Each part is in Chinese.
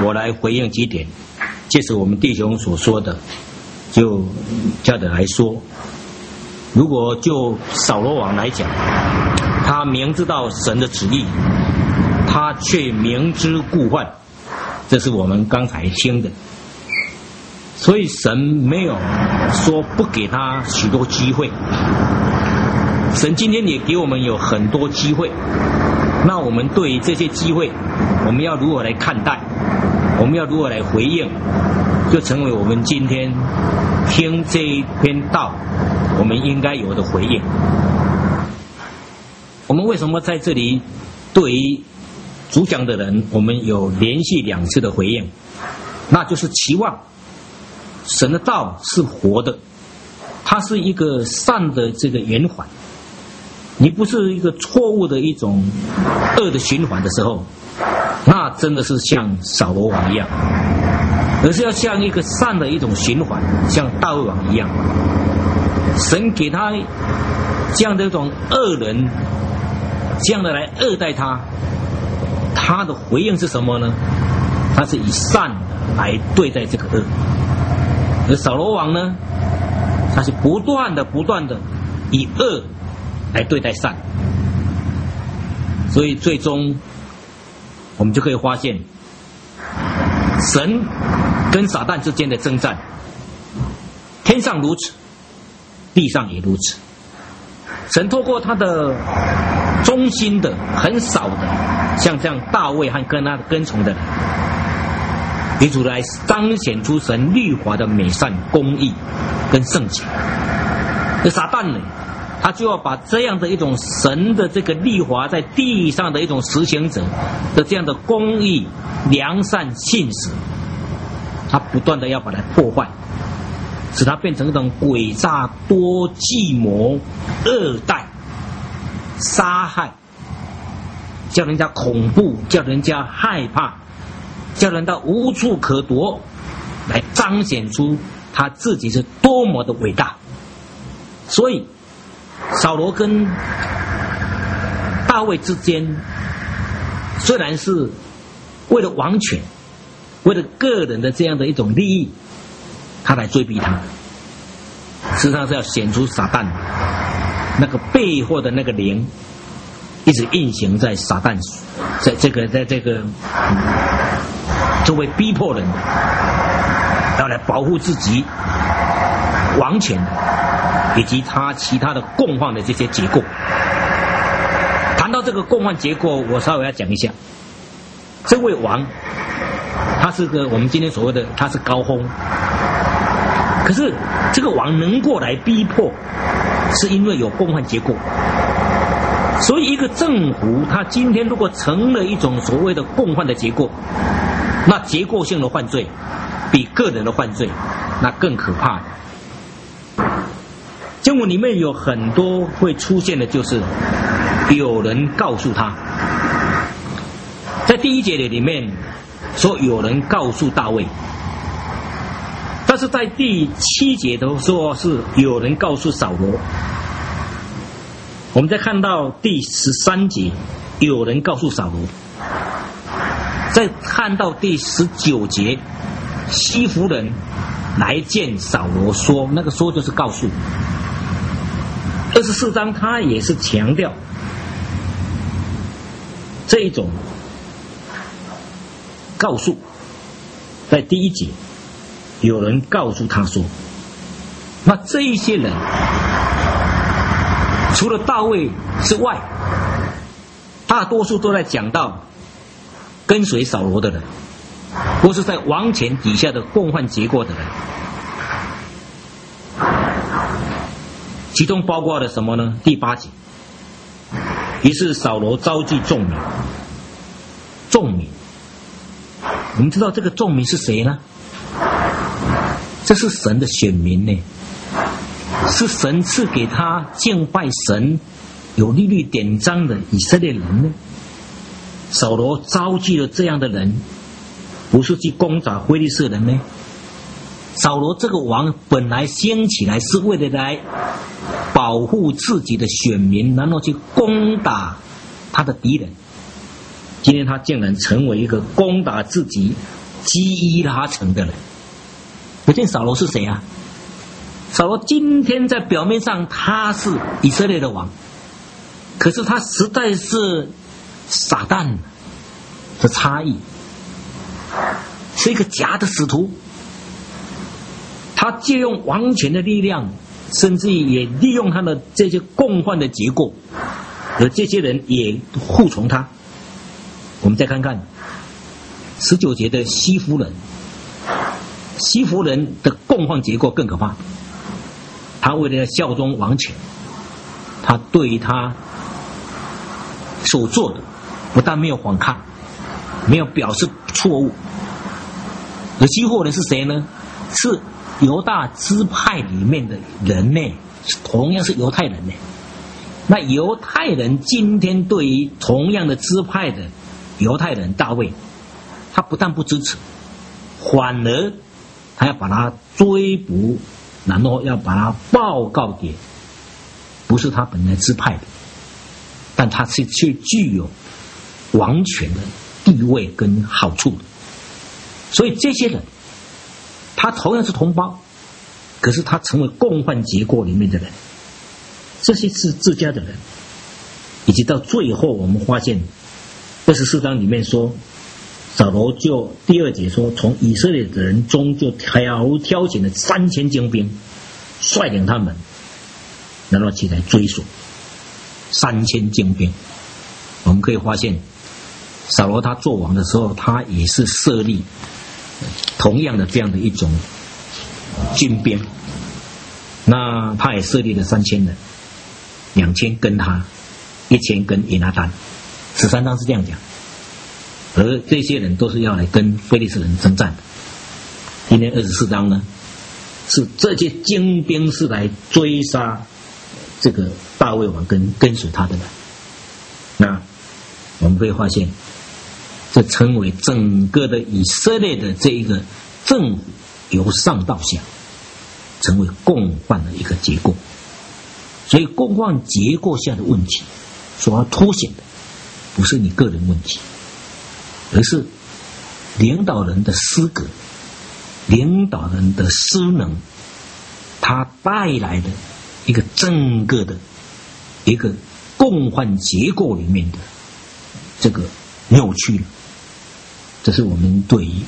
我来回应几点，借此我们弟兄所说的，就这样的来说。如果就扫罗王来讲，他明知道神的旨意，他却明知故犯，这是我们刚才听的。所以神没有说不给他许多机会，神今天也给我们有很多机会。那我们对于这些机会，我们要如何来看待？我们要如何来回应？就成为我们今天听这一篇道，我们应该有的回应。我们为什么在这里对于主讲的人，我们有连续2次的回应？那就是期望神的道是活的，它是一个善的这个圆环。你不是一个错误的一种恶的循环的时候，那真的是像扫罗王一样，而是要像一个善的一种循环，像大卫王一样。神给他这样的一种恶人，这样的来恶待他，他的回应是什么呢？他是以善来对待这个恶。而扫罗王呢，他是不断的以恶来对待善，所以最终我们就可以发现，神跟撒旦之间的征战，天上如此，地上也如此。神透过他的忠心的、很少的，像这样大卫和跟他的跟从的人，以主来彰显出神律法的美善、公义跟圣洁。而撒旦呢，他就要把这样的一种神的这个律法在地上的一种实行者的这样的公义、良善、信实，他不断的要把它破坏，使它变成一种诡诈、多计谋、恶待、杀害，叫人家恐怖，叫人家害怕，叫人家无处可躲，来彰显出他自己是多么的伟大。所以扫罗跟大卫之间，虽然是为了王权，为了个人的这样的一种利益，他来追逼他，实际上是要显出撒旦那个背后的那个灵一直运行在撒旦，在这个作为逼迫人的，要来保护自己王权的，以及他其他的共犯的这些结构。谈到这个共犯结构，我稍微要讲一下，这位王他是个我们今天所谓的他是高峰，可是这个王能过来逼迫，是因为有共犯结构。所以一个政府他今天如果成了一种所谓的共犯的结构，那结构性的犯罪比个人的犯罪那更可怕。经文里面有很多会出现的，就是有人告诉他，在第1节里面说有人告诉大卫，但是在第7节都说是有人告诉扫罗。我们再看到第13节有人告诉扫罗，再看到第19节西弗人来见扫罗说，那个说就是告诉。24章他也是强调这一种告诉。在第1节有人告诉他说，那这一些人除了大卫之外，大多数都在讲到跟随扫罗的人，或是在王权底下的共犯结构的人，其中包括了什么呢？第8节，于是扫罗召集众民。众民，我们知道这个众民是谁呢？这是神的选民呢，是神赐给他敬拜神、有律例典章的以色列人呢。扫罗召集了这样的人，不是去攻打非利士人呢？扫罗这个王本来兴起来是为了来保护自己的选民，然后去攻打他的敌人。今天他竟然成为一个攻打自己基伊拉城的人。可见扫罗是谁啊？扫罗今天在表面上他是以色列的王，可是他实在是撒旦的差异，是一个假的使徒。他借用王权的力量，甚至也利用他的这些共犯的结构，而这些人也护从他。我们再看看19节的西弗人，西弗人的共犯结构更可怕。他为了要效忠王权，他对于他所做的不但没有反抗，没有表示错误。而西弗人是谁呢？是犹大支派里面的人呢，同样是犹太人呢。那犹太人今天对于同样的支派的犹太人大卫，他不但不支持，反而他要把他追捕，然后要把他报告给不是他本来支派的，但他是却具有王权的地位跟好处的。所以这些人他同样是同胞，可是他成为共犯结构里面的人，这些是自家的人。以及到最后我们发现24章里面说，扫罗就第2节说，从以色列的人中就挑选了3000精兵，率领他们然后起来追索。3000精兵，我们可以发现扫罗他做王的时候，他也是设立同样的这样的一种军兵，那他也设立了3000人，2000跟他，1000跟以拿单。13章是这样讲，而这些人都是要来跟非利士人征战的。今天24章呢，是这些精兵是来追杀这个大卫王跟随他的人。那我们可以发现，这成为整个的以色列的这一个政府由上到下成为共犯的一个结构。所以共犯结构下的问题所要凸显的不是你个人问题，而是领导人的失格，领导人的失能，他带来的一个整个的一个共犯结构里面的这个扭曲了。这是我们对于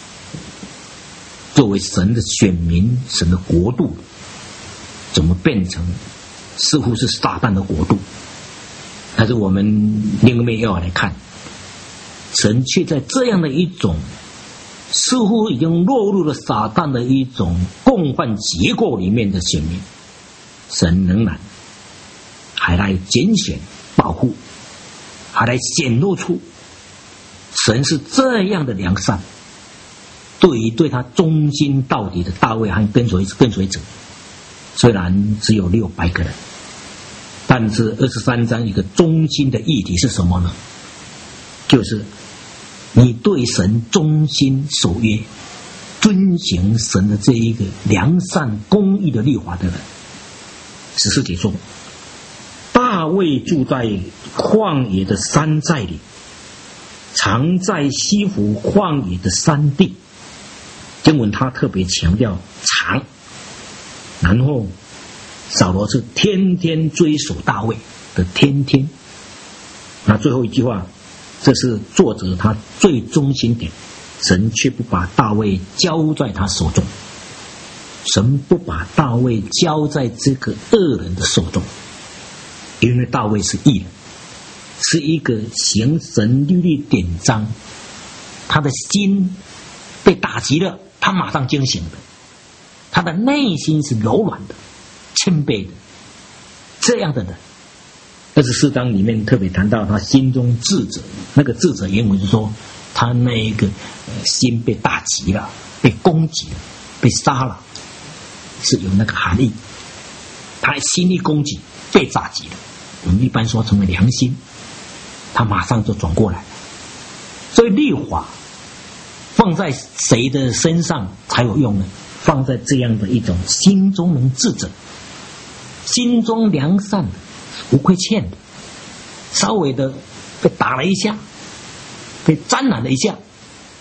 作为神的选民，神的国度怎么变成似乎是撒旦的国度。但是我们另一面要来看，神却在这样的一种似乎已经落入了撒旦的一种共犯结构里面的选民，神仍然还来拣选保护，还来显露出神是这样的良善，对于对他忠心到底的大卫和跟随者，虽然只有600个人，但是23章一个中心的议题是什么呢？就是你对神忠心守约，遵行神的这一个良善公义的律法的人。14节说，大卫住在旷野的山寨里，常在西弗旷野的山地。经文他特别强调常，然后扫罗是天天追索大卫的天天。那最后一句话，这是作者他最中心点，神却不把大卫交在他手中，神不把大卫交在这个恶人的手中，因为大卫是义人，是一个行神律例典章，他的心被打击了，他马上惊醒的，他的内心是柔软的、谦卑的，这样的人。24章里面特别谈到他心中智者，那个智者原文是说他那个心被打击了，被攻击了，被杀了，是有那个含义。他心力攻击，被打击了，我们一般说成为良心，他马上就转过来了。所以律法放在谁的身上才有用呢？放在这样的一种心中能智者，心中良善的，无亏欠的，稍微的被打了一下，被沾染了一下，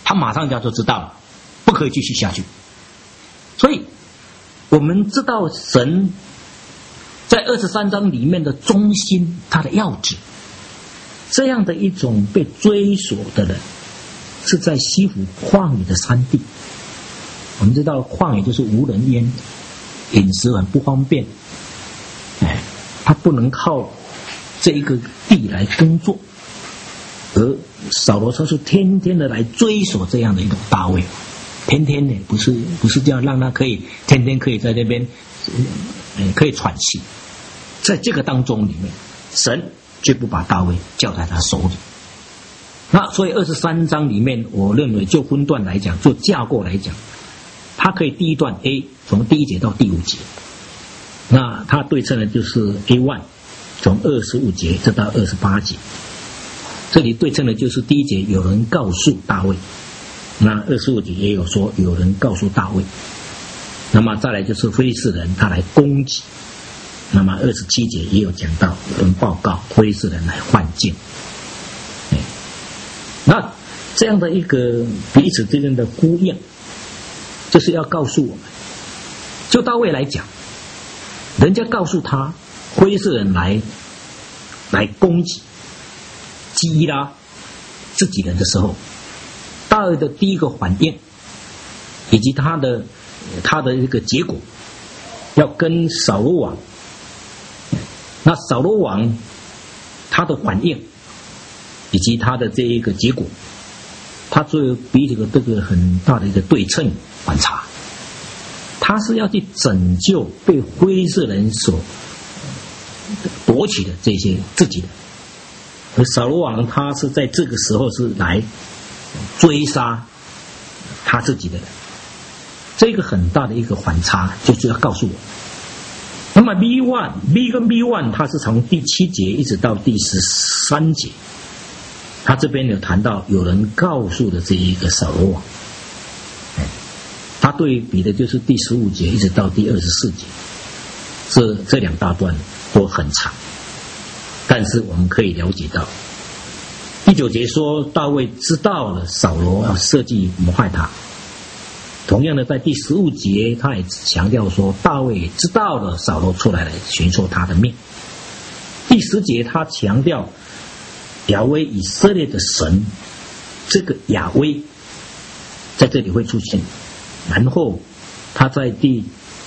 他马上就知道了，不可以继续下去。所以我们知道神在23章里面的中心，他的要旨，这样的一种被追索的人，是在西弗旷野的山地。我们知道旷野就是无人烟，饮食很不方便，他不能靠这一个地来耕作，而扫罗他是天天的来追索这样的一种大卫，天天的不是这样让他可以天天可以在那边可以喘息，在这个当中里面，神绝不把大卫交在他手里。那所以23章里面，我认为就分段来讲，就架构来讲，它可以第一段 A 从第1节到第5节，那它对称的就是 A1 从25节直到28节，这里对称的就是第1节有人告诉大卫，那25节也有说有人告诉大卫，那么再来就是非利士人他来攻击，那么27节也有讲到有人报告非利士人来换境。那这样的一个彼此之间的呼应，就是要告诉我们，就大卫来讲，人家告诉他非利士人来攻击基拉自己人的时候，大卫的第一个反应以及他的一个结果，要跟扫罗王，那扫罗王他的反应以及他的这一个结果，他就比这个很大的一个对称反差，他是要去拯救被非利士人所夺取的这些自己的，而扫罗王他是在这个时候是来追杀他自己的人，这个很大的一个反差，就是要告诉我。那么 B 跟 B1 它是从第7节一直到第13节，他这边有谈到有人告诉的这一个扫罗王，他对比的就是第15节一直到第24节，这两大段都很长，但是我们可以了解到第9节说大卫知道了扫罗要设计谋害他，同样的在第15节他也强调说大卫也知道了扫罗出来寻索他的命。第10节他强调亚威以色列的神，这个亚威在这里会出现，然后他在第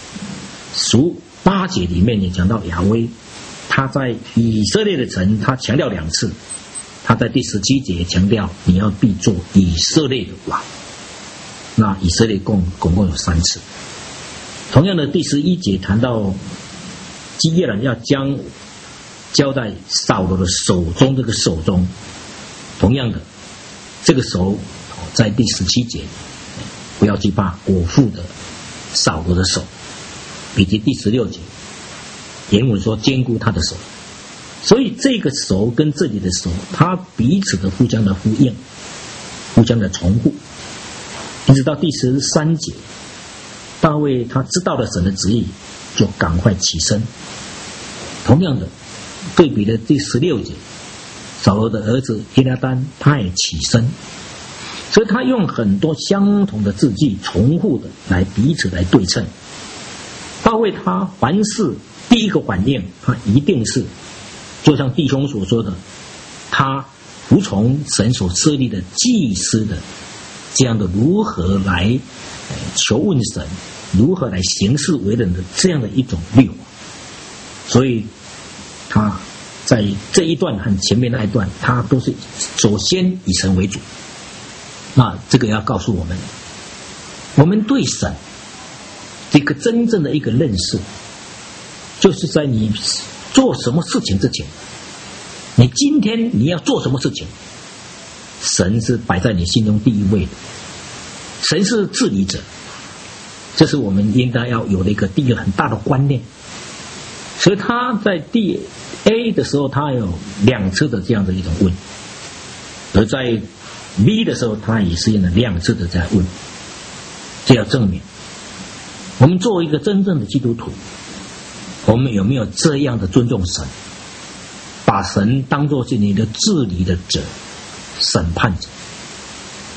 18节里面也讲到亚威，他在以色列的神他强调2次，他在第17节强调你要必做以色列的王，那以色列总共有3次。同样的第11节谈到基列人要交在扫罗的手中，这个手中同样的这个手在第17节不要惧怕我父的扫罗的手，以及第16节原文说坚固他的手，所以这个手跟这里的手它彼此的互相的呼应，互相的重复，一直到第13节大卫他知道了神的旨意，就赶快起身。同样的对比的第16节，扫罗的儿子约拿单他也起身，所以他用很多相同的字句重复的来彼此来对称。大卫他凡事第一个反应，他一定是就像弟兄所说的，他服从神所设立的祭司的这样的如何来求问神，如何来行事为人的这样的一种律法。所以他在这一段和前面那一段，他都是首先以神为主。那这个要告诉我们，我们对神一个真正的一个认识，就是在你做什么事情之前，你今天你要做什么事情，神是摆在你心中第一位的，神是治理者，这是我们应该要有的第一个很大的观念。所以他在第 A 的时候他有2次的这样的一种问，而在 B 的时候他也是用了2次的在问，这要证明我们作为一个真正的基督徒，我们有没有这样的尊重神，把神当作是你的治理的者、审判者。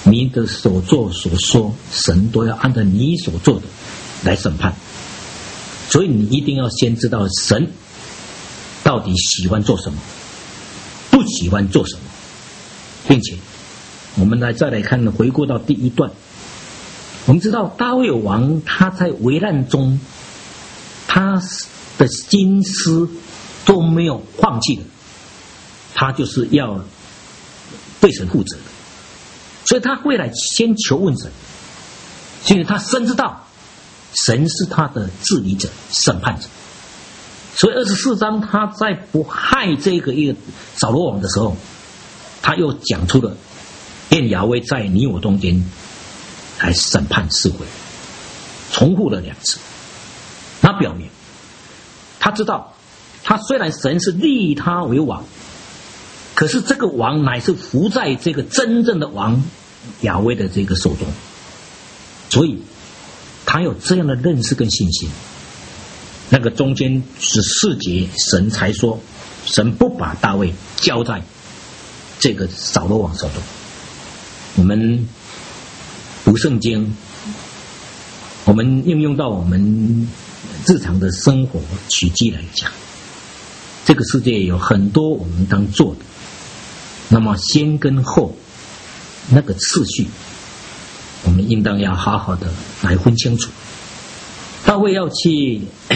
你的所作所说，神都要按照你所做的来审判。所以你一定要先知道神到底喜欢做什么，不喜欢做什么，并且我们再来看，回顾到第一段，我们知道大卫王他在危难中，他的心思都没有放弃的，他就是要对神负责的，所以他会来先求问神，因为他深知道神是他的治理者、审判者。所以24章他在不害这个扫罗王的时候，他又讲出了愿亚威在你我中间来审判是非，重复了2次。那表明他知道，他虽然神是立他为王，可是这个王乃是服在这个真正的王亚威的这个手中，所以他有这样的认识跟信心。那个中间14节，神才说，神不把大卫交在这个扫罗王手中。我们读圣经，我们应用到我们日常的生活取机来讲，这个世界有很多我们当做的，那么先跟后那个次序，我们应当要好好的来分清楚。大卫要去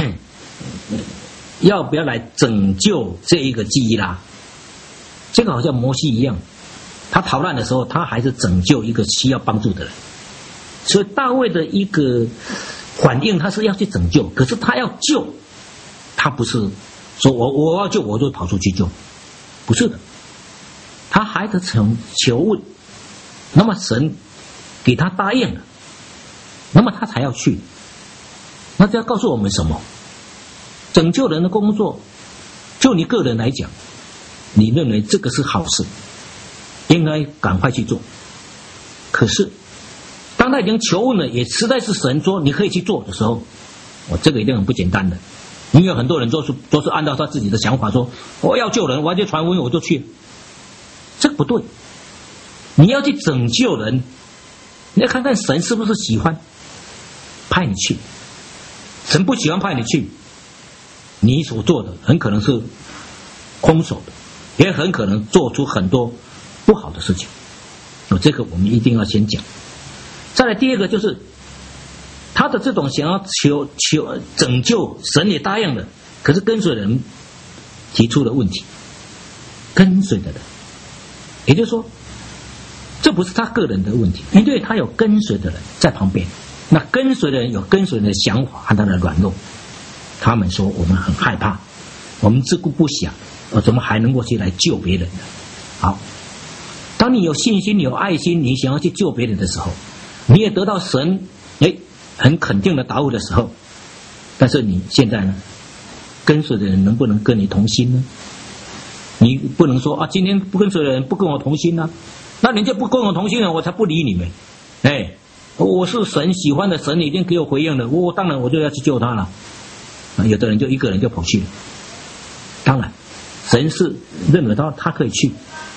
要不要来拯救这一个基伊拉，这个好像摩西一样，他逃难的时候他还是拯救一个需要帮助的人。所以大卫的一个反应，他是要去拯救，可是他要救，他不是说我要救我就跑出去救，不是的，他还得求问，那么神给他答应了，那么他才要去。那这要告诉我们什么？拯救人的工作，就你个人来讲，你认为这个是好事，应该赶快去做。可是当他已经求问了，也实在是神说你可以去做的时候，这个一定很不简单的。因为很多人都是按照他自己的想法说，我要救人，我要去传福音，我就去了。这个不对，你要去拯救人，你要看看神是不是喜欢派你去。神不喜欢派你去，你所做的很可能是空手的，也很可能做出很多不好的事情。这个我们一定要先讲。再来第二个，就是他的这种想要求拯救，神也答应了，可是跟随人提出了问题。跟随的人，也就是说这不是他个人的问题，因为他有跟随的人在旁边，那跟随的人有跟随人的想法和他的软弱，他们说我们很害怕，我们自顾不暇，怎么还能够去来救别人呢？好，当你有信心、有爱心，你想要去救别人的时候，你也得到神很肯定的答复的时候，但是你现在呢，跟随的人能不能跟你同心呢？你不能说今天不跟随的人不跟我同心啊，那人家不跟我同心了，我才不理你们。我是神喜欢的，神一定给我回应的，我当然我就要去救他了。有的人就一个人就跑去了，当然神是认为他可以去，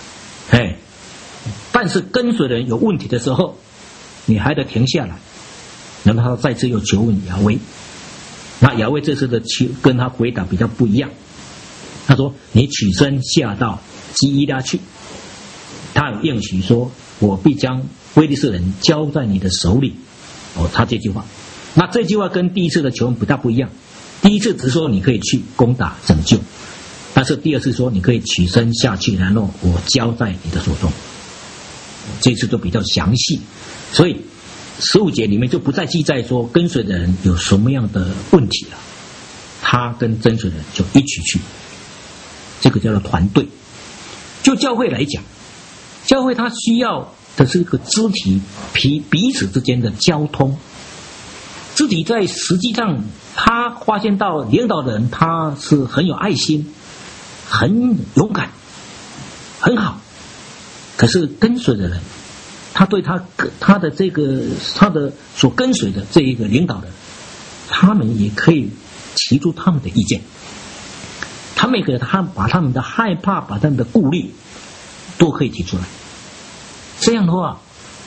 但是跟随的人有问题的时候，你还得停下来。然后他再次又求问亚威，那亚威这次的跟他回答比较不一样，他说你起身下到基伊拉去，他有应许说我必将非利士人交在你的手里。他这句话，那这句话跟第一次的求问不大不一样。第一次只说你可以去攻打拯救，但是第二次说你可以起身下去，然后我交在你的手中。这次就比较详细，所以15节里面就不再记载说跟随的人有什么样的问题了，他跟跟随的人就一起去，这个叫做团队。就教会来讲，教会它需要的是一个肢体彼此之间的交通。肢体在实际上他发现到领导的人他是很有爱心，很勇敢，很好，可是跟随的人，他对他的这个他的所跟随的这一个领导人，他们也可以提出他们的意见，他们也可以把他们的害怕，把他们的顾虑都可以提出来。这样的话，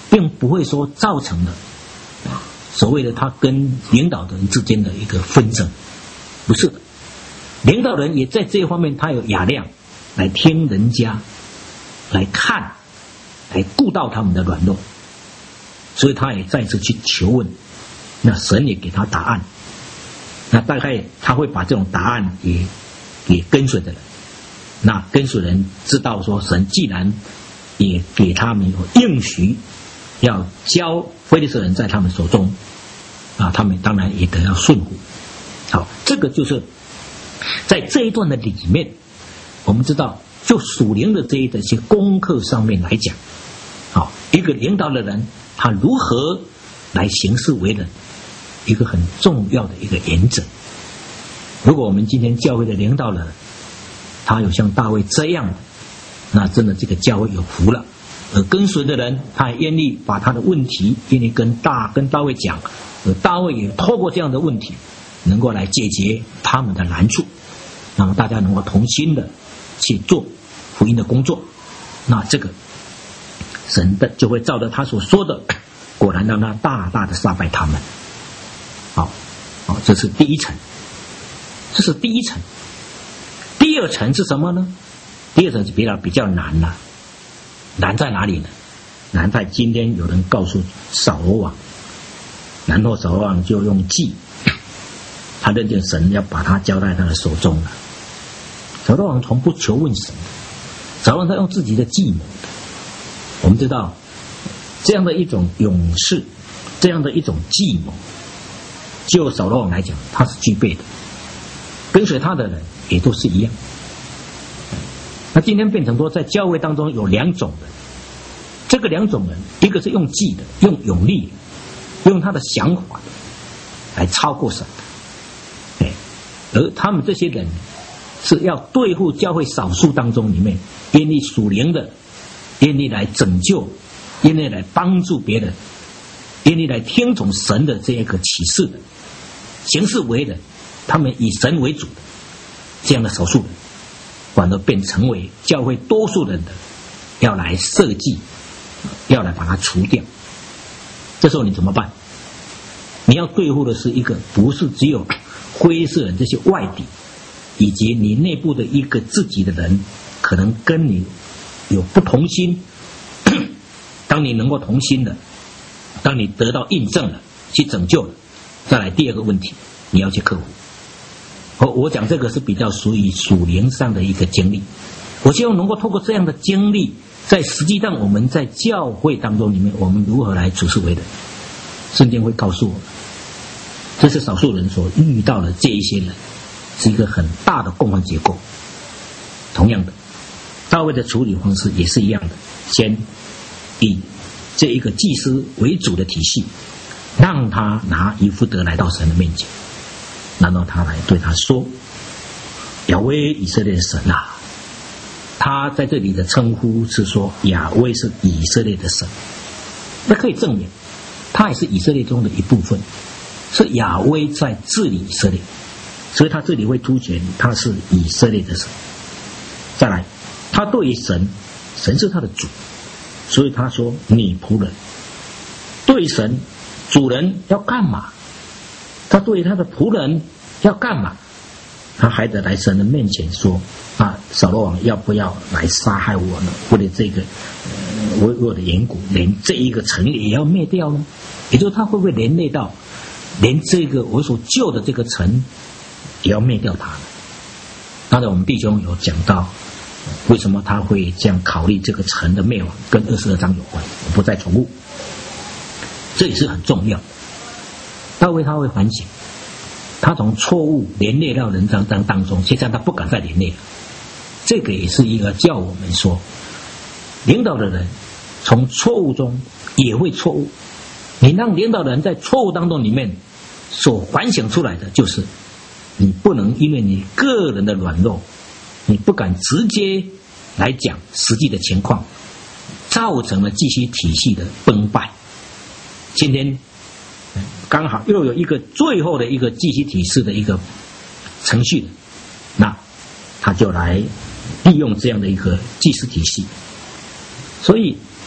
并不会说造成了所谓的他跟领导的人之间的一个纷争，不是的。领导人也在这一方面，他有雅量来听人家，来看，来顾到他们的软弱，所以他也再次去求问，那神也给他答案。那大概他会把这种答案也给跟随的人，那跟随人知道说，神既然也给他们有应许，要交非利士人在他们手中，他们当然也得要顺服。好，这个就是在这一段的里面，我们知道就属灵的这些功课上面来讲，好，一个领导的人他如何来行事为人，一个很重要的一个原则。如果我们今天教会的领导人他有像大卫这样的，那真的这个教会有福了。而跟随的人他也愿意把他的问题愿意跟大卫讲，而大卫也透过这样的问题能够来解决他们的难处，那么大家能够同心的去做福音的工作，那这个神的就会照着他所说的，果然让他大大的杀败他们。好，这是第一层，这是第一层。第二层是什么呢？第二层是比较难了。难在哪里呢？难在今天有人告诉扫罗王，然后扫罗王就用计，他认见神要把他交在他的手中了。扫罗王从不求问神，扫罗王他用自己的计谋的。我们知道这样的一种勇士，这样的一种计谋，就扫罗王来讲他是具备的，跟随他的人也都是一样。那今天变成说在教会当中有两种人，这个两种人，一个是用计的，用勇力的，用他的想法的来超过神的，而他们这些人是要对付教会少数当中里面愿意属灵的，愿意来拯救，愿意来帮助别人，愿意来听从神的这一个启示的，行事为人他们以神为主的这样的少数人，反而变成为教会多数人的要来设计，要来把它除掉。这时候你怎么办？你要对付的是一个不是只有非利士人这些外敌，以及你内部的一个自己的人可能跟你有不同心。当你能够同心的，当你得到印证了，去拯救了，再来第二个问题你要去克服。我讲这个是比较属于属灵上的一个经历，我希望能够透过这样的经历，在实际上我们在教会当中里面，我们如何来处事为人，圣经会告诉我们，这是少数人所遇到的这一些人是一个很大的共犯结构。同样的，大卫的处理方式也是一样的，先以这一个祭司为主的体系，让他拿以弗得来到神的面前，然后他来对他说，亚威以色列的神啊，他在这里的称呼是说亚威是以色列的神，那可以证明他也是以色列中的一部分，是亚威在治理以色列，所以他这里会凸显他是以色列的神。再来，他对于神是他的主，所以他说你仆人，对神主人要干嘛，他对他的仆人要干嘛，他还得来神的面前说扫罗王要不要来杀害我呢？为了这个为我的缘故，连这一个城也要灭掉呢？也就是他会不会连累到连这个我所救的这个城也要灭掉他呢？当然我们弟兄有讲到为什么他会这样考虑这个城的灭亡，跟22章有关，我不再重复，这也是很重要。大卫他会反省，他从错误连累到人当中，现在他不敢再连累了。这个也是一个叫我们说，领导的人从错误中也会错误，你让领导的人在错误当中里面所反省出来的，就是你不能因为你个人的软弱，你不敢直接来讲实际的情况，造成了继续体系的崩败。今天刚好又有一个最后的一个继续体系的一个程序，那他就来利用这样的一个祭司体系。所以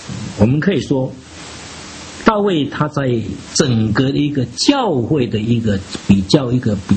我们可以说，大卫他在整个的一个教会的一个比较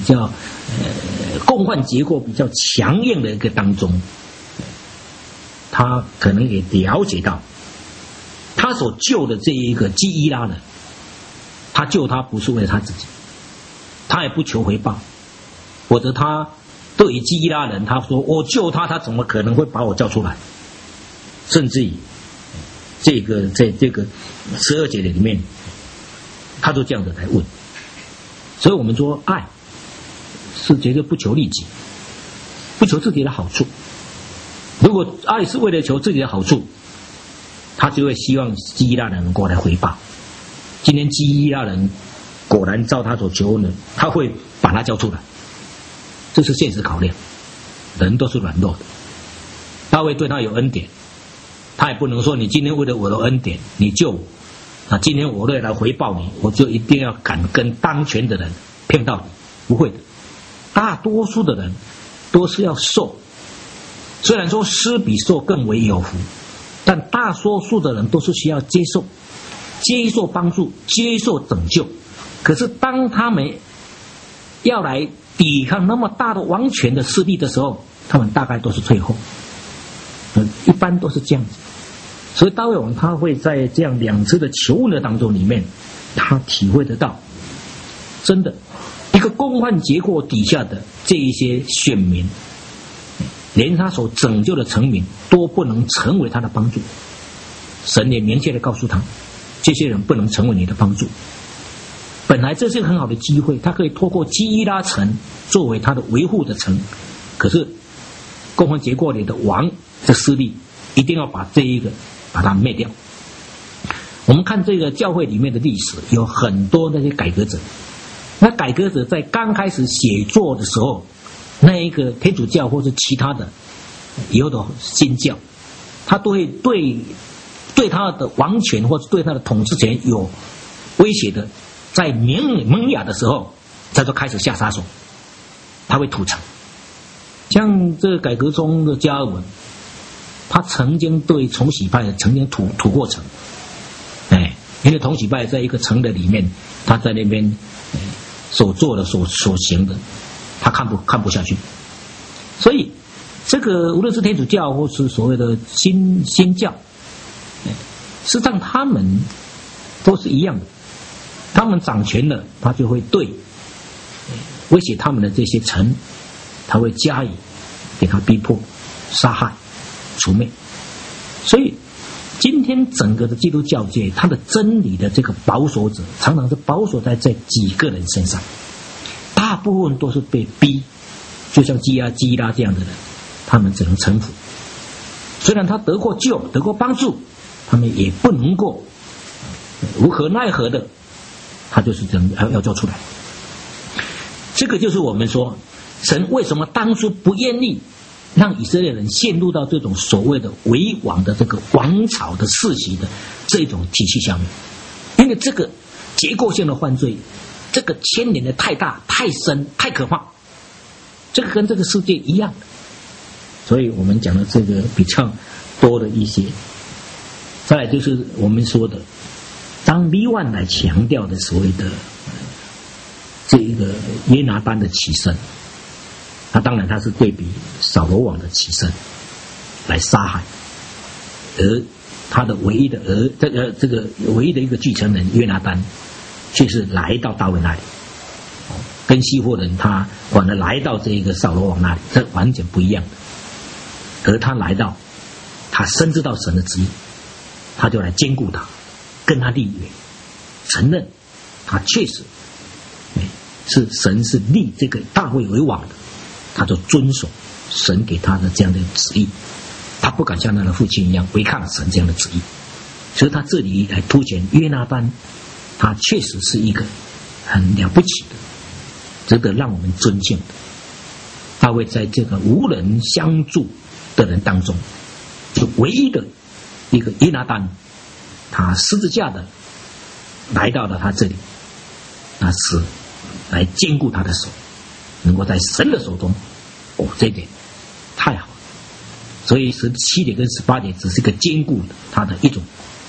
共犯结构比较强硬的一个当中，他可能也了解到，他所救的这一个基伊拉人，他救他不是为了他自己，他也不求回报，否则他对于基伊拉人，他说我救他，他怎么可能会把我叫出来？甚至于在这个12节里面，他就这样子来问。所以我们说，爱是绝对不求利己，不求自己的好处。如果爱是为了求自己的好处，他就会希望基伊拉人能够来回报。今天基伊拉人果然照他所求呢，他会把他交出来，这是现实考量。人都是软弱的，大卫对他有恩典，他也不能说你今天为了我的恩典你救我，那今天我为了来回报你，我就一定要敢跟当权的人骗到底，不会的。大多数的人都是要受，虽然说施比受更为有福，但大多数的人都是需要接受帮助，接受拯救。可是当他们要来抵抗那么大的王权的势力的时候，他们大概都是退后，一般都是这样子。所以大卫王他会在这样两次的求问的当中里面，他体会得到，真的一个共犯结构底下的这一些选民，连他所拯救的臣民都不能成为他的帮助。神也明确的告诉他，这些人不能成为你的帮助。本来这是一个很好的机会，他可以透过基伊拉城作为他的维护的城，可是共犯结构里的王的势力一定要把这一个把它灭掉。我们看这个教会里面的历史，有很多那些改革者，那改革者在刚开始写作的时候，那一个天主教或是其他的以后的新教，他都会对他的王权或者对他的统治权有威胁的，在萌芽的时候他就开始下杀手，他会屠城。像这个改革中的加尔文，他曾经对重洗派曾经屠过城，因为重洗派在一个城的里面，他在那边所做的所行的，他看不下去。所以这个无论是天主教或是所谓的新教，实际上他们都是一样的，他们掌权了，他就会对威胁他们的这些臣，他会加以给他逼迫、杀害、除灭。所以今天整个的基督教界，他的真理的这个保守者，常常是保守在这几个人身上，大部分都是被逼，就像基伊拉这样的人，他们只能臣服。虽然他得过救，得过帮助，他们也不能够无可奈何的，他就是这样要交出来。这个就是我们说，神为什么当初不愿意让以色列人陷入到这种所谓的为王的这个王朝的世袭的这种体系下面，因为这个结构性的犯罪，这个牵连的太大、太深、太可怕，这个跟这个世界一样的。所以我们讲的这个比较多的一些。再来就是我们说的，当利万来强调的所谓的这一个约拿单的起身，那当然他是对比扫罗王的起身来杀害，而他的唯一的这个唯一的一个继承人约拿单却是来到大卫那里，跟西弗人他反而来到这个扫罗王那里，这完全不一样的。而他来到，他深知到神的旨意，他就来兼顾他，跟他立约，承认他确实是神是立这个大卫为王的，他就遵守神给他的这样的旨意，他不敢像他的父亲一样违抗神这样的旨意。所以他这里来凸显约拿单，他确实是一个很了不起的，值得让我们尊敬的。大卫在这个无人相助的人当中，就唯一的一个约拿单，他十字架的来到了他这里，那是来兼顾他的手，能够在神的手中，这一点太好了。所以17节跟18节只是一个兼顾的他的一种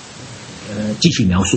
继续描述。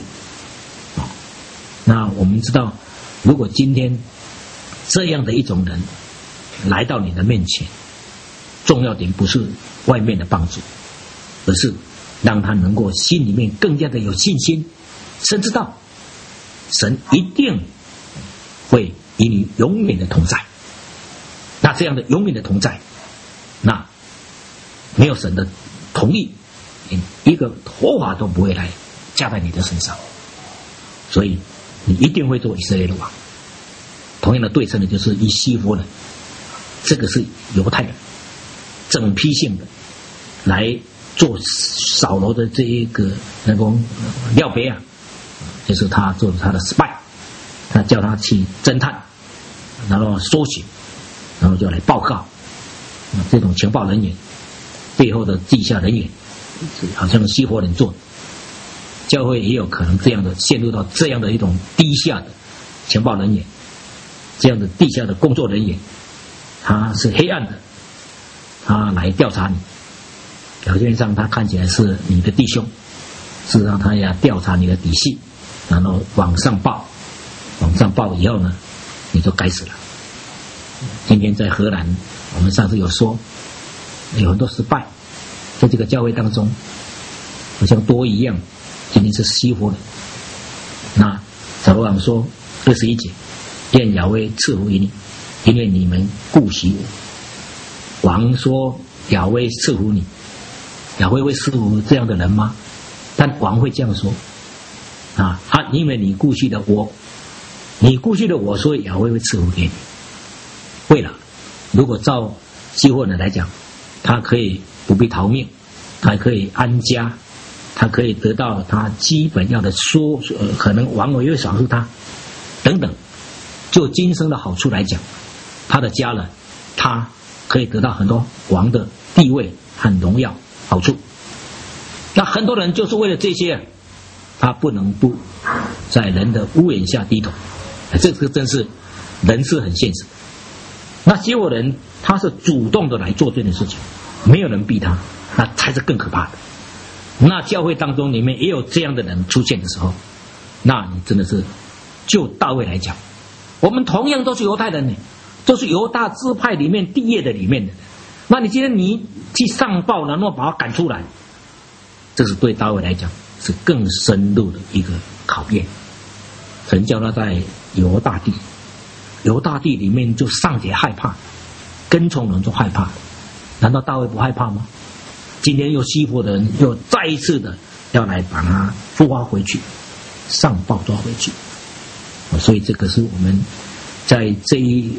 那我们知道，如果今天这样的一种人来到你的面前，重要点不是外面的帮助，而是让他能够心里面更加的有信心，深知道神一定会与你永远的同在。那这样的永远的同在，那没有神的同意，一个头发都不会来加在你的身上，所以你一定会做以色列的王。同样的对称的就是以西弗人，这个是犹太人整批性的来做扫罗的这一个那种廖别啊，就是他做他的 spy， 他叫他去侦探，然后搜寻，然后就来报告。这种情报人员背后的地下人员，好像西弗人做的，教会也有可能这样的陷入到这样的一种低下的情报人员，这样的地下的工作人员，他是黑暗的，他来调查你，表面上他看起来是你的弟兄，事实上他要调查你的底细，然后往上报以后呢，你就该死了。今天在荷兰，我们上次有说有很多失败，在这个教会当中好像多一样，今天是西弗人。那扫罗王说21节，愿亚威赐福于你，因为你们顾惜我。王说亚威赐福你，亚威会赐福这样的人吗？但王会这样说因为你顾惜了我，所以亚威会赐福给你。会了，如果照西弗人来讲，他可以不必逃命，他可以安家，他可以得到他基本要的可能王也会赏赐他等等。就今生的好处来讲，他的家人他可以得到很多王的地位和荣耀好处。那很多人就是为了这些，他不能不在人的屋檐下低头。这个真是人是很现实。那西弗人他是主动的来做这件事情，没有人逼他，那才是更可怕的。那教会当中里面也有这样的人出现的时候，那你真的是就大卫来讲，我们同样都是犹太人呢，都是犹大支派里面地业的里面的。那你今天你去上报，然后把他赶出来，这是对大卫来讲是更深入的一个考验。神叫他在犹大地里面就尚且害怕，跟从人就害怕，难道大卫不害怕吗？今天又西弗人又再一次的要来把他抓回去，上报抓回去。所以这个是我们在这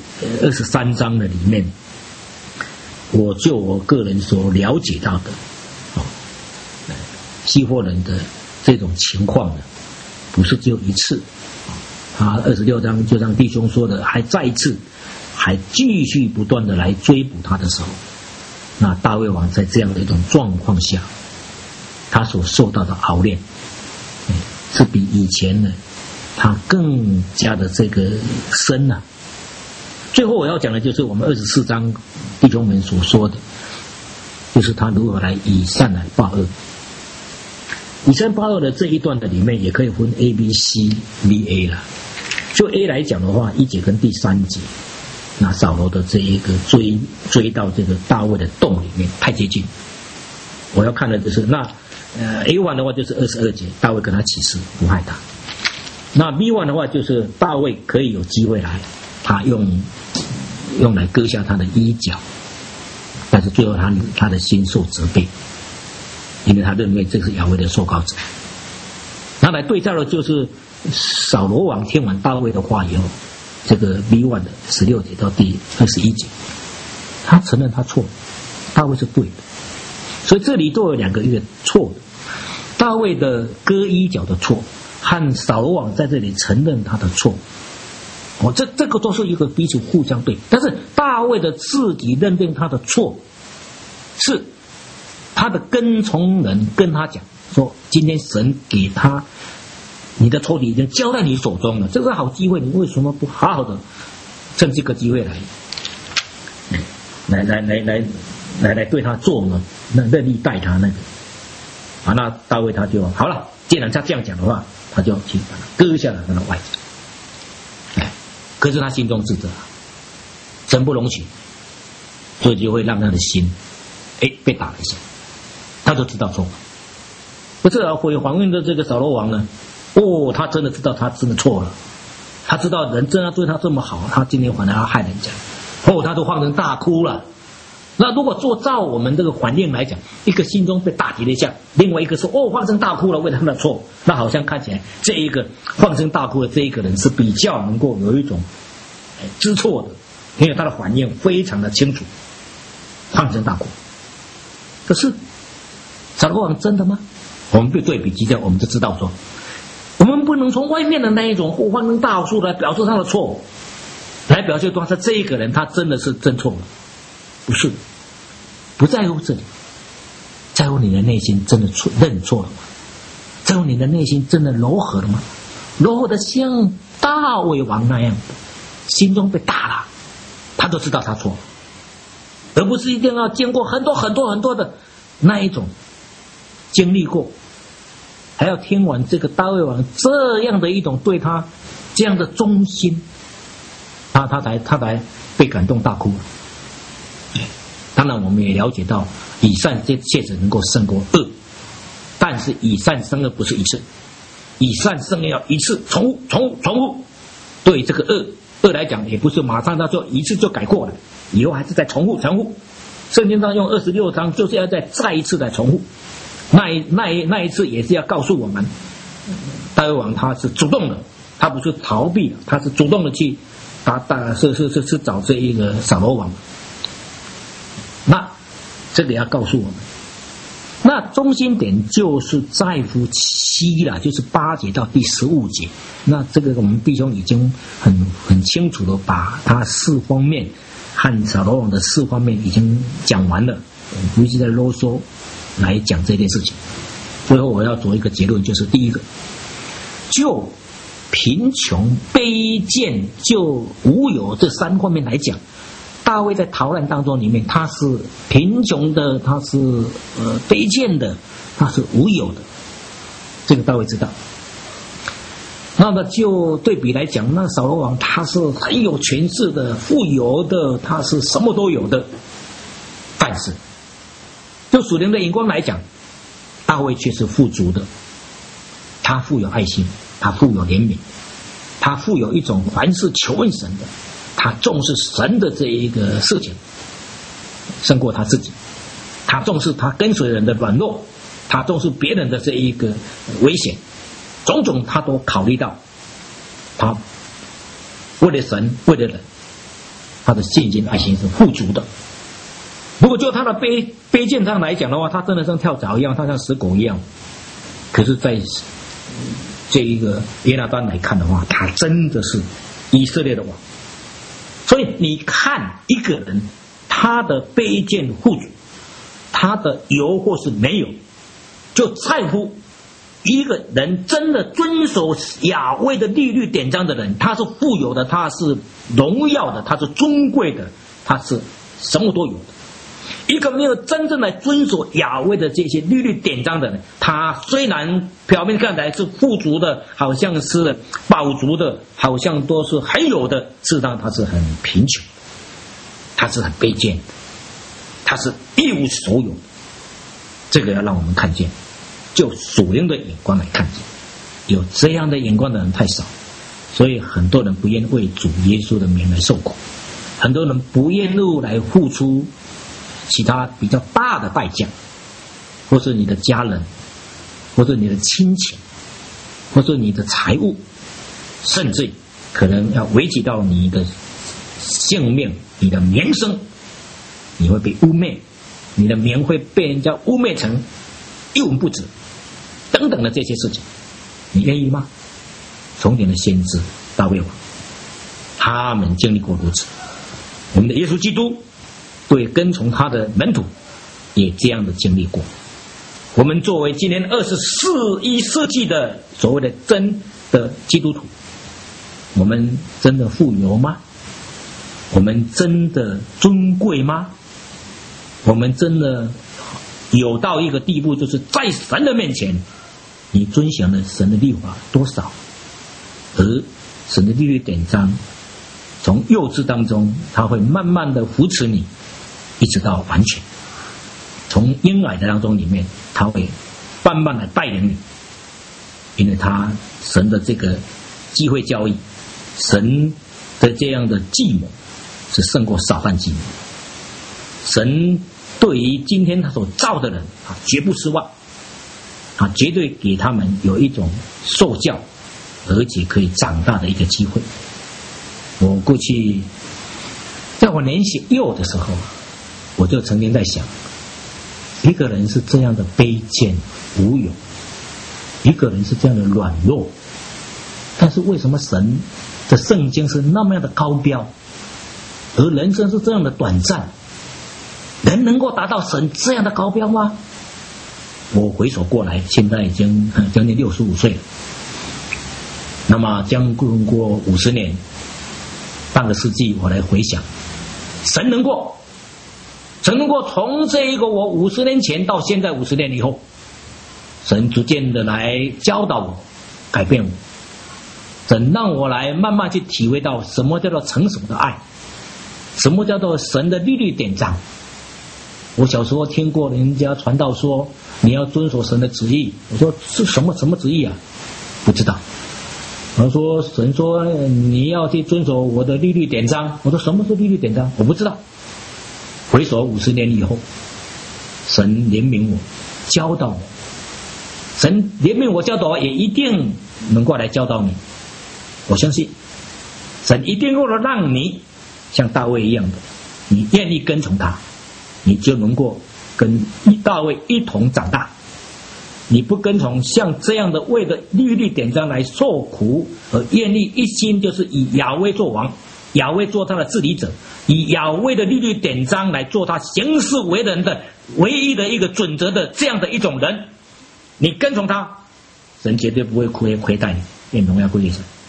23章的里面，我个人所了解到的西弗人的这种情况呢，不是只有一次。他26章就像弟兄说的，还再一次还继续不断的来追捕他的时候，那大卫王在这样的一种状况下，他所受到的熬炼是比以前呢他更加的这个深啊。最后我要讲的就是我们24章弟兄们所说的，就是他如何来以善来报恶。以善报恶的这一段的里面也可以分 A、B、C、B、A 了。就 A 来讲的话，1节跟第3节，那扫罗的这一个追到这个大卫的洞里面太接近。我要看的就是那A1 的话就是22节，大卫跟他起誓不害他。那 B1 的话就是大卫可以有机会来，他用来割下他的衣角，但是最后他的心受责备，因为他认为这是亚威的受膏者。那来对照的就是扫罗王听完大卫的话以后，这个 B1 的16节到第21节，他承认他错了，大卫是对的。所以这里都有两个一个错的，大卫的割衣角的错和扫罗王在这里承认他的错，这个都是一个彼此互相对。但是大卫的自己认定他的错，是他的跟从人跟他讲说，今天神给他你的仇敌已经交在你手中了，这个好机会，你为什么不好好的趁这个机会来对他做呢？那任意待他那个那大卫他就好了， 既然他这样讲的话，他就去把它割下来让他外讲。可是他心中自责，神不容许，所以就会让他的心被打了一下，他就知道错了。不是毁皇运的这个扫罗王呢，他真的知道他真的错了，他知道人真的对他这么好，他今天反而要害人家，他都放声大哭了。那如果照我们这个环境来讲，一个心中被打击了一下，另外一个说放声大哭了，为了他的错，那好像看起来这一个放声大哭的这一个人是比较能够有一种知错的，因为他的反应非常的清楚，放声大哭。可是扫罗王真的吗？我们对比之下，我们就知道说，我们不能从外面的那一种放声大哭来表示他的错误，来表示说他这一个人他真的是真错了。不是，不在乎这里，在乎你的内心真的认错了吗？在乎你的内心真的柔和了吗？柔和的像大卫王那样，心中被打了，他都知道他错了，而不是一定要经过很多的那一种经历过，还要听完这个大卫王这样的一种对他这样的忠心，他才被感动大哭了。当然我们也了解到以善确实能够胜过恶，但是以善胜恶不是一次，以善胜恶要一次重复。对这个恶来讲，也不是马上他说一次就改过了，以后还是在重复。圣经上用26章就是要再一次的重复，那一次也是要告诉我们，大卫王他是主动的，他不是逃避的，他是主动的去是找这一个扫罗王。那这个要告诉我们，那中心点就是在乎7了，就是8节到第15节。那这个我们弟兄已经很清楚的把他4方面和扫罗王的4方面已经讲完了，我不是在啰嗦来讲这件事情。最后我要做一个结论，就是第一个，就贫穷、卑贱、就无有这3方面来讲，大卫在逃难当中里面，他是贫穷的，他是卑贱的，他是无有的，这个大卫知道。那么就对比来讲，那扫罗王他是很有权势的、富有的，他是什么都有的，但是就属灵的眼光来讲，大卫却是富足的，他富有爱心，他富有怜悯，他富有一种凡事求问神的，他重视神的这一个事情胜过他自己，他重视他跟随人的软弱，他重视别人的这一个危险，种种他都考虑到，他为了神为了人，他的信心爱心是富足的。如果就他的卑贱上来讲的话，他真的像跳蚤一样，他像死狗一样。可是在这一个约拿单来看的话，他真的是以色列的王。所以你看一个人他的卑贱富足，他的有或是没有，就在乎一个人真的遵守雅威的律律典章的人，他是富有的，他是荣耀的，他是尊贵的，他是什么都有的。一个没有真正来遵守亚威的这些律律典章的人，他虽然表面看起来是富足的，好像是饱足的，好像都是很有的，事实上他是很贫穷，他是很卑贱，他是一无所有的。这个要让我们看见，就属灵的眼光来看见，有这样的眼光的人太少，所以很多人不愿为主耶稣的名来受苦，很多人不愿意来付出其他比较大的代价，或是你的家人，或者你的亲情，或者你的财物，甚至可能要危及到你的性命、你的名声，你会被污蔑，你的名会被人家污蔑成一文不值等等的这些事情，你愿意吗？从前的先知大卫王，他们经历过如此。我们的耶稣基督对跟从他的门徒也这样的经历过。我们作为今年21世纪的所谓的真的基督徒，我们真的富有吗？我们真的尊贵吗？我们真的有到一个地步，就是在神的面前你遵循了神的律法多少，而神的律例典章从幼稚当中，他会慢慢的扶持你，一直到完全。从婴儿的当中里面，他会慢慢的带领你，因为神的这个机会教育，神的这样的计谋是胜过撒旦计谋。神对于今天他所造的人绝不失望，绝对给他们有一种受教而且可以长大的一个机会。我过去在我年幼的时候，我就曾经在想，一个人是这样的卑贱无有，一个人是这样的软弱，但是为什么神的圣经是那么样的高标，而人生是这样的短暂？人能够达到神这样的高标吗？我回首过来，现在已经将近65岁了，那么将过50年，半个世纪，我来回想，神能够从这一个我50年前到现在50年以后，神逐渐的来教导我，改变我，神让我来慢慢去体会到什么叫做成熟的爱，什么叫做神的律例典章。我小时候听过人家传道说你要遵守神的旨意，我说是什么旨意啊？不知道。我说神说你要去遵守我的律例典章，我说什么是律例典章？我不知道。回首50年以后，神怜悯我，教导我，神怜悯我教导我，也一定能够来教导你。我相信神一定会让你像大卫一样的，你愿意跟从他，你就能够跟大卫一同长大。你不跟从像这样的为了律例典章来受苦，而愿意一心就是以亚威做王，亚威做他的治理者，以亚威的律例典章来做他行事为人的唯一的一个准则的这样的一种人，你跟从他，神绝对不会亏待你，愿荣耀归于神。